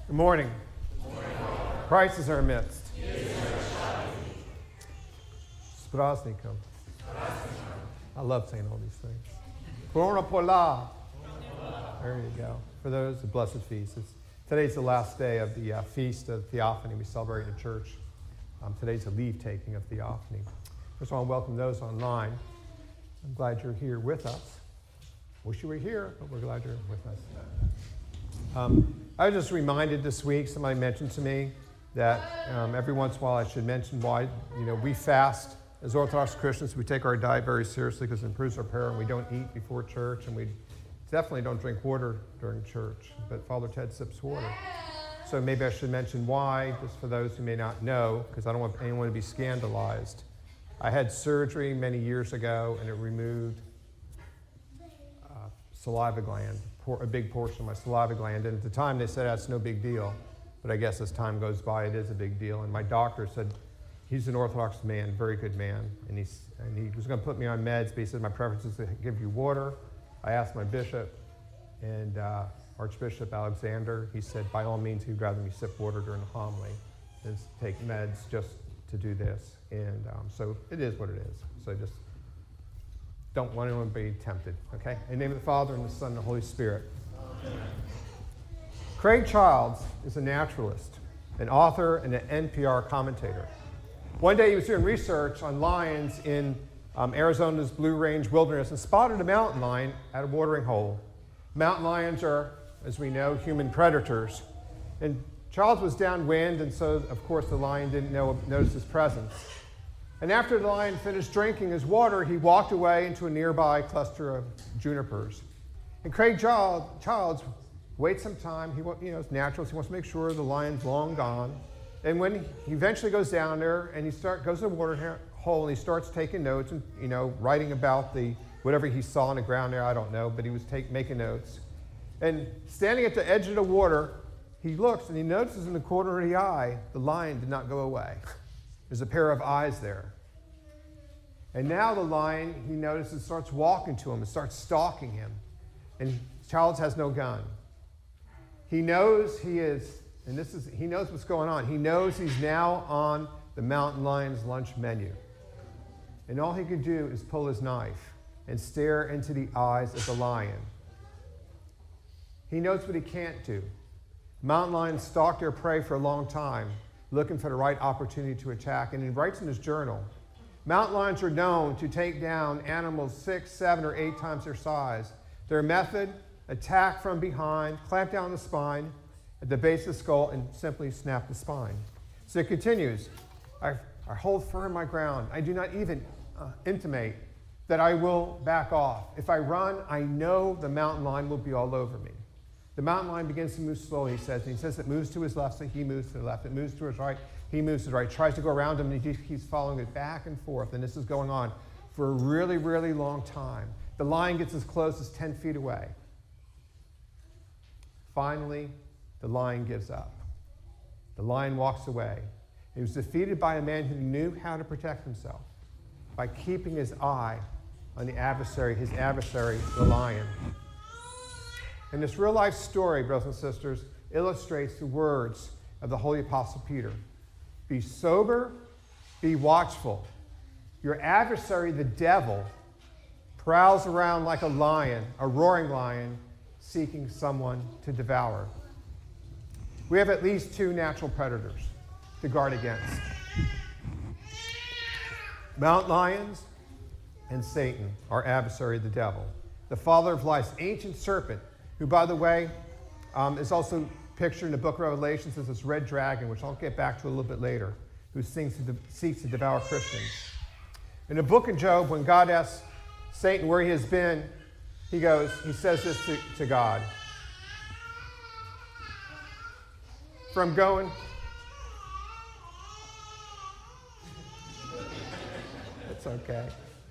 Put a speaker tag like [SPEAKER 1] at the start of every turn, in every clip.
[SPEAKER 1] Good morning. Christ is in our midst. Spraznikum. I love saying all these things. Corona Pola. There you go. For those, the blessed feast. Today's the last day of the Feast of Theophany we celebrate in church. Today's the leave-taking of Theophany. First of all, I want to welcome those online. I'm glad you're here with us. Wish you were here, but we're glad you're with us. I was just reminded this week, somebody mentioned to me that every once in a while I should mention why, we fast as Orthodox Christians. We take our diet very seriously because it improves our prayer, and we don't eat before church, and we definitely don't drink water during church, but Father Ted sips water. So maybe I should mention why, just for those who may not know, because I don't want anyone to be scandalized. I had surgery many years ago, and it removed saliva gland, a big portion of my saliva gland. And at the time, they said that's no big deal. But I guess as time goes by, it is a big deal. And my doctor said, he's an Orthodox man, very good man. And he was going to put me on meds, but he said, my preference is to give you water. I asked my bishop, and Archbishop Alexander, he said, by all means, he'd rather me sip water during the homily than take meds just to do this. And so it is what it is. So just don't want anyone to be tempted, okay? In the name of the Father, and the Son, and the Holy Spirit. Amen. Craig Childs is a naturalist, an author, and an NPR commentator. One day he was doing research on lions in Arizona's Blue Range Wilderness and spotted a mountain lion at a watering hole. Mountain lions are, as we know, human predators. And Childs was downwind, and so, of course, the lion didn't notice his presence. And after the lion finished drinking his water, he walked away into a nearby cluster of junipers. And Craig Childs waits some time. It's natural. He wants to make sure the lion's long gone. And when he eventually goes down there and goes to the water hole and he starts taking notes and writing about whatever he saw on the ground there, I don't know, but he was making notes. And standing at the edge of the water, he looks and he notices in the corner of the eye, the lion did not go away. There's a pair of eyes there. And now the lion, he notices, starts walking to him and starts stalking him. And Childs has no gun. He knows he knows what's going on. He knows he's now on the mountain lion's lunch menu. And all he can do is pull his knife and stare into the eyes of the lion. He knows what he can't do. Mountain lions stalk their prey for a long time, looking for the right opportunity to attack. And he writes in his journal, mountain lions are known to take down animals 6, 7, or 8 times their size. Their method, attack from behind, clamp down the spine at the base of the skull, and simply snap the spine. So it continues, I hold firm my ground. I do not even intimate that I will back off. If I run, I know the mountain lion will be all over me. The mountain lion begins to move slowly, he says. And he says it moves to his left, so he moves to the left. It moves to his right, he moves to the right. Tries to go around him, and he keeps following it back and forth. And this is going on for a really, really long time. The lion gets as close as 10 feet away. Finally, the lion gives up. The lion walks away. He was defeated by a man who knew how to protect himself by keeping his eye on his adversary, the lion. And this real-life story, brothers and sisters, illustrates the words of the Holy Apostle Peter. Be sober, be watchful. Your adversary, the devil, prowls around like a lion, a roaring lion, seeking someone to devour. We have at least 2 natural predators to guard against. Mountain lions and Satan, our adversary, the devil. The father of lies, ancient serpent, who, by the way, is also pictured in the book of Revelations as this red dragon, which I'll get back to a little bit later, who seeks to devour Christians. In the book of Job, when God asks Satan where he has been, he says this to God. From going... It's okay.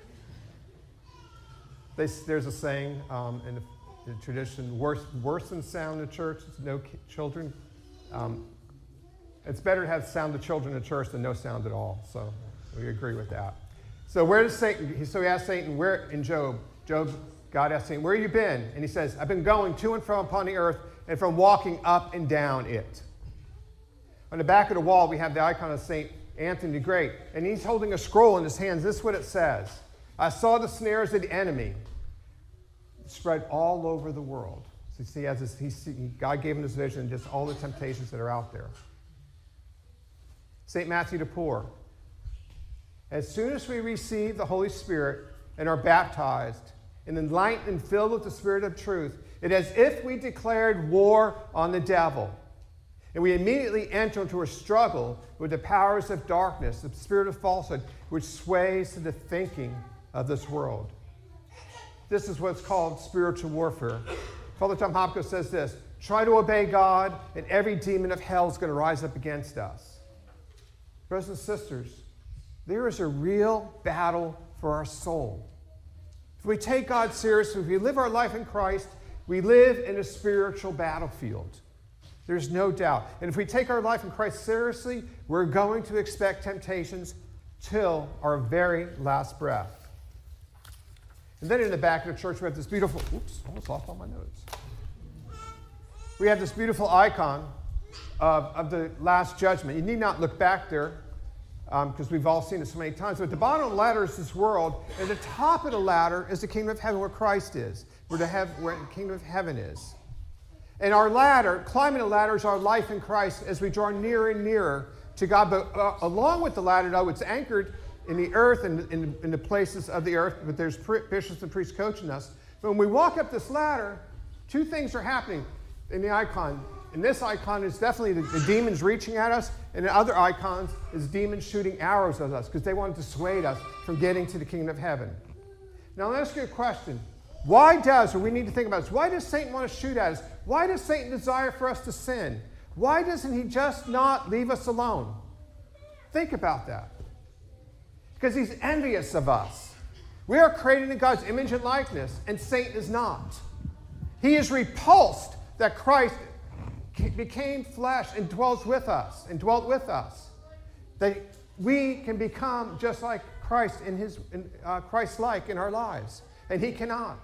[SPEAKER 1] There's a saying in the tradition, worse than sound in church is no children. It's better to have sound of children in church than no sound at all. So we agree with that. So where does Satan? So he asked Satan where in Job. Job God asked Satan, where have you been? And he says, I've been going to and from upon the earth and from walking up and down it. On the back of the wall, we have the icon of St. Anthony the Great, and he's holding a scroll in his hands. This is what it says. I saw the snares of the enemy spread all over the world. So you see, he has this, God gave him this vision, just all the temptations that are out there. St. Matthew the Poor. As soon as we receive the Holy Spirit and are baptized and enlightened and filled with the Spirit of truth, it is as if we declared war on the devil. And we immediately enter into a struggle with the powers of darkness, the spirit of falsehood, which sways to the thinking of this world. This is what's called spiritual warfare. Father Tom Hopkins says this, try to obey God, and every demon of hell is going to rise up against us. Brothers and sisters, there is a real battle for our soul. If we take God seriously, if we live our life in Christ, we live in a spiritual battlefield. There's no doubt. And if we take our life in Christ seriously, we're going to expect temptations till our very last breath. And then in the back of the church, we have this beautiful, almost lost all my notes. We have this beautiful icon of the Last Judgment. You need not look back there because we've all seen it so many times. But the bottom of the ladder is this world, and the top of the ladder is the kingdom of heaven where Christ is, where the kingdom of heaven is. And our ladder, climbing the ladder, is our life in Christ as we draw nearer and nearer to God. But along with the ladder, though, it's anchored in the earth and in the places of the earth, but there's bishops and priests coaching us. But when we walk up this ladder, two things are happening in the icon. In this icon is definitely the demons reaching at us, and in other icons is demons shooting arrows at us because they want to dissuade us from getting to the kingdom of heaven. Now, let me ask you a question. Why need to think about this, why does Satan want to shoot at us? Why does Satan desire for us to sin? Why doesn't he just not leave us alone? Think about that. Because he's envious of us. We are created in God's image and likeness, and Satan is not. He is repulsed that Christ became flesh and dwelt with us. That we can become just like Christ Christ-like in our lives. And he cannot.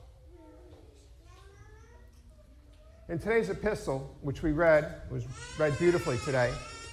[SPEAKER 1] In today's epistle, which we read, was read beautifully today.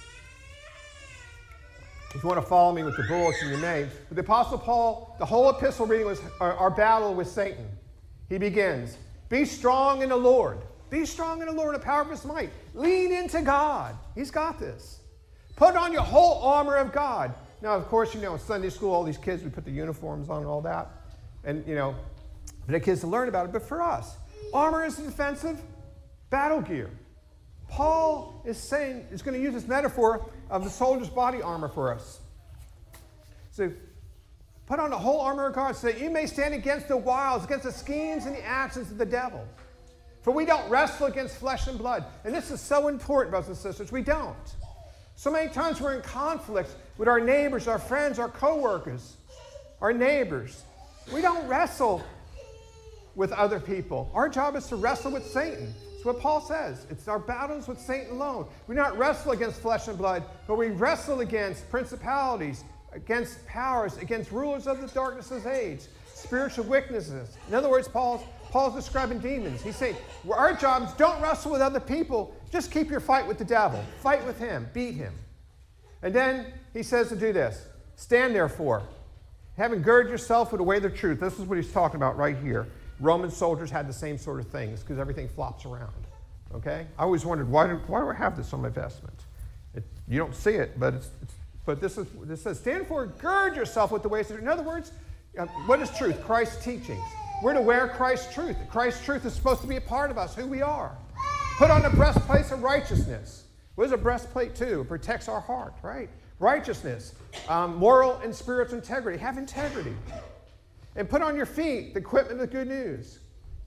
[SPEAKER 1] If you want to follow me with the bullets in your name, but the Apostle Paul, the whole epistle reading was our battle with Satan. He begins, be strong in the Lord. Be strong in the Lord, the power of his might. Lean into God. He's got this. Put on your whole armor of God. Now, of course, in Sunday school, all these kids, we put the uniforms on and all that. And, for the kids to learn about it. But for us, armor is defensive battle gear. Paul is going to use this metaphor of the soldier's body armor for us. So put on the whole armor of God so that you may stand against the wiles, against the schemes and the actions of the devil. For we don't wrestle against flesh and blood. And this is so important, brothers and sisters. We don't. So many times we're in conflict with our neighbors, our friends, our co-workers, our neighbors. We don't wrestle with other people. Our job is to wrestle with Satan. That's what Paul says. It's our battles with Satan alone. We not wrestle against flesh and blood, but we wrestle against principalities, against powers, against rulers of the darkness of age, spiritual weaknesses. In other words, Paul's describing demons. He's saying, our job is don't wrestle with other people. Just keep your fight with the devil. Fight with him. Beat him. And then he says to do this. Stand therefore, having girded yourself with the way of the truth. This is what he's talking about right here. Roman soldiers had the same sort of things because everything flops around. Okay? I always wondered, why do I have this on my vestment? You don't see it, but this says, stand for, gird yourself with the ways of truth. In other words, what is truth? Christ's teachings. We're to wear Christ's truth. Christ's truth is supposed to be a part of us, who we are. Put on the breastplate of righteousness. What does a breastplate do? It protects our heart, right? Righteousness, moral and spiritual integrity. Have integrity. And put on your feet the equipment of the good news.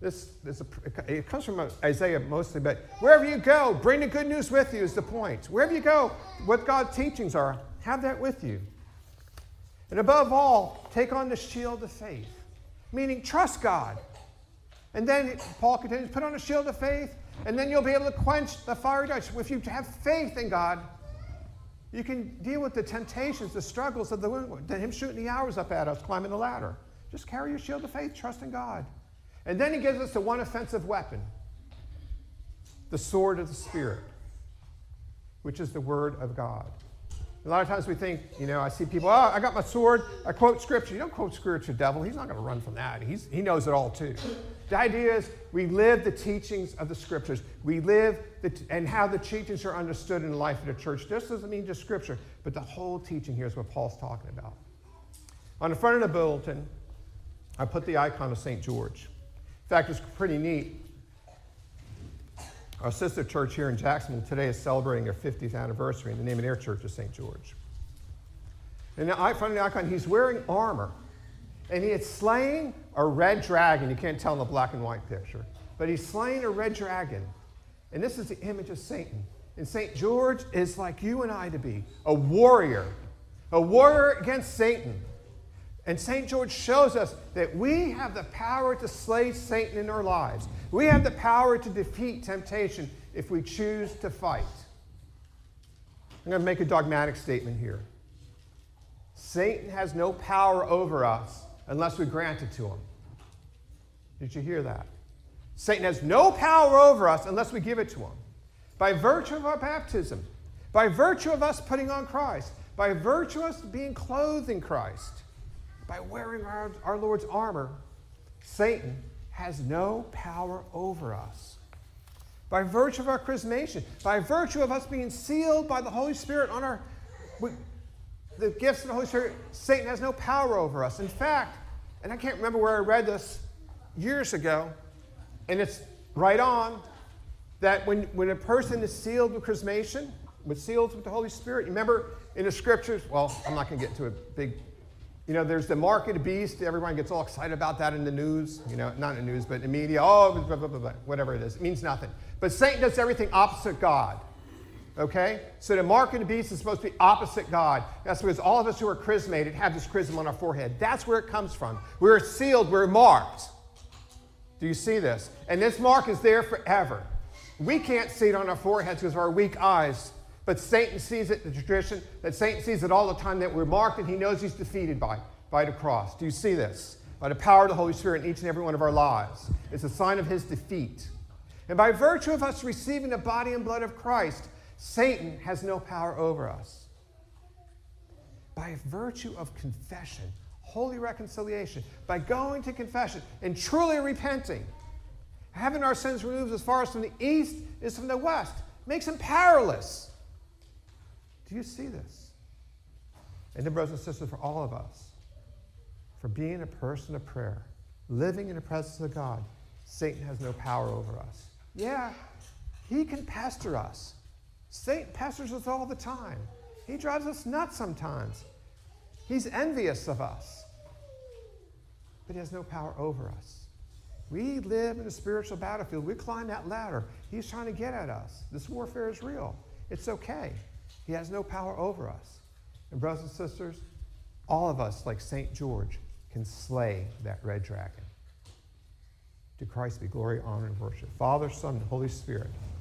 [SPEAKER 1] It comes from Isaiah mostly, but wherever you go, bring the good news with you is the point. Wherever you go, what God's teachings are, have that with you. And above all, take on the shield of faith, meaning trust God. And then Paul continues, put on a shield of faith, and then you'll be able to quench the fiery darts. If you have faith in God, you can deal with the temptations, the struggles of him shooting the arrows up at us, climbing the ladder. Just carry your shield of faith, trust in God. And then he gives us the one offensive weapon, the sword of the Spirit, which is the Word of God. A lot of times we think, I see people, I got my sword, I quote Scripture. You don't quote Scripture, devil. He's not going to run from that. He knows it all too. The idea is we live the teachings of the Scriptures. We live and how the teachings are understood in the life of the church. This doesn't mean just Scripture, but the whole teaching here is what Paul's talking about. On the front of the bulletin, I put the icon of St. George. In fact, it's pretty neat. Our sister church here in Jacksonville today is celebrating their 50th anniversary, and the name of their church is St. George. And in front of the icon, he's wearing armor, and he is slaying a red dragon. You can't tell in the black and white picture, but he's slaying a red dragon. And this is the image of Satan. And St. George is like you and I to be, a warrior against Satan. And St. George shows us that we have the power to slay Satan in our lives. We have the power to defeat temptation if we choose to fight. I'm going to make a dogmatic statement here. Satan has no power over us unless we grant it to him. Did you hear that? Satan has no power over us unless we give it to him. By virtue of our baptism, by virtue of us putting on Christ, by virtue of us being clothed in Christ, by wearing our Lord's armor, Satan has no power over us. By virtue of our chrismation, by virtue of us being sealed by the Holy Spirit on the gifts of the Holy Spirit, Satan has no power over us. In fact, and I can't remember where I read this years ago, and it's right on, that when a person is sealed with chrismation, sealed with the Holy Spirit, you remember in the scriptures, well, I'm not going to get to a big, there's the mark of the beast. Everyone gets all excited about that in the news. Not in the news, but in the media. Oh, blah, blah, blah, blah, whatever it is. It means nothing. But Satan does everything opposite God. Okay? So the mark of the beast is supposed to be opposite God. That's because all of us who are chrismated have this chrism on our forehead. That's where it comes from. We're sealed. We're marked. Do you see this? And this mark is there forever. We can't see it on our foreheads because of our weak eyes. But Satan sees it, the tradition, that Satan sees it all the time, that we're marked, and he knows he's defeated by the cross. Do you see this? By the power of the Holy Spirit in each and every one of our lives. It's a sign of his defeat. And by virtue of us receiving the body and blood of Christ, Satan has no power over us. By virtue of confession, holy reconciliation, by going to confession and truly repenting, having our sins removed as far as from the east is from the west, makes him powerless. Do you see this? And then, brothers and sisters, for all of us, for being a person of prayer, living in the presence of God, Satan has no power over us. Yeah, he can pester us. Satan pesters us all the time. He drives us nuts sometimes. He's envious of us. But he has no power over us. We live in a spiritual battlefield. We climb that ladder. He's trying to get at us. This warfare is real. It's okay. He has no power over us. And brothers and sisters, all of us, like St. George, can slay that red dragon. To Christ be glory, honor, and worship. Father, Son, and Holy Spirit.